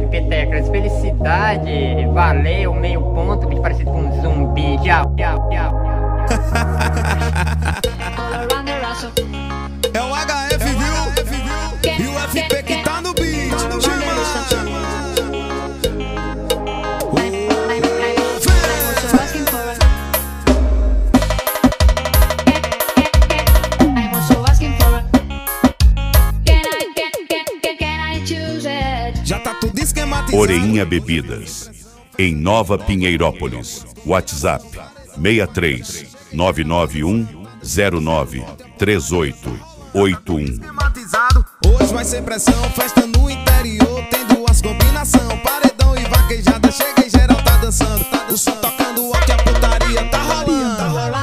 Petecras, felicidade, valeu, meio ponto, bicho parecido com um zumbi, tchau, tchau, tchau. É o HF, viu? E o FP que tá no beat. Já tá tudo esquematizado. Oreinha Bebidas, em Nova Pinheirópolis. WhatsApp 63 991 09 3881. Esquematizado. Hoje vai ser pressão, festa no interior, tem duas combinação, paredão e vaquejada, chega em geral tá dançando, o som tocando alto e a putaria tá rolando.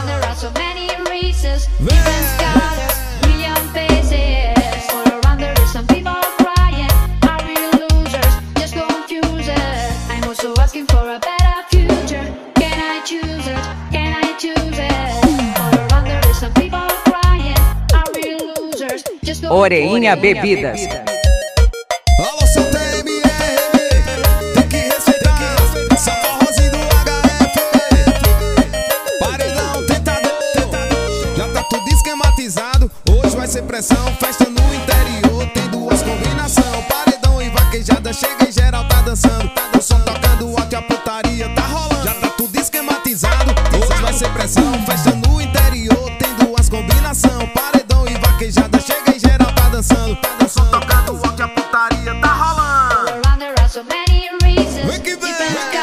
Oreinha Bebidas. Alô, seu TMR, tem que respeitar, essa forrozinho do HF. Paredão, tentador, já tá tudo esquematizado. Hoje vai ser pressão, festa no interior, tem duas combinação, paredão e vaquejada, chega em geral tá dançando, o som tocando alto e a putaria tá rolando. Já tá tudo esquematizado. Hoje vai ser pressão, festa no interior, tem duas combinação, paredão e vaquejada, chega em geral tá dançando, o som tocando alto e a putaria tá rolando. Vem que vem.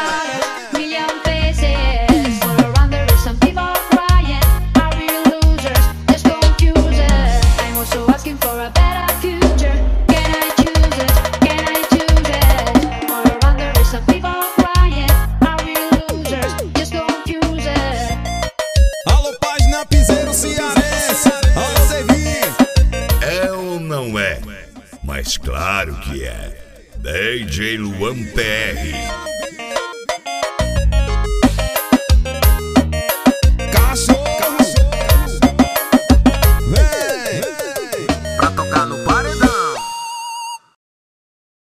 Alô, página Piseiro Cearense, alô, Zevinho. É ou não é? Mas claro que é. DJ Luan PR.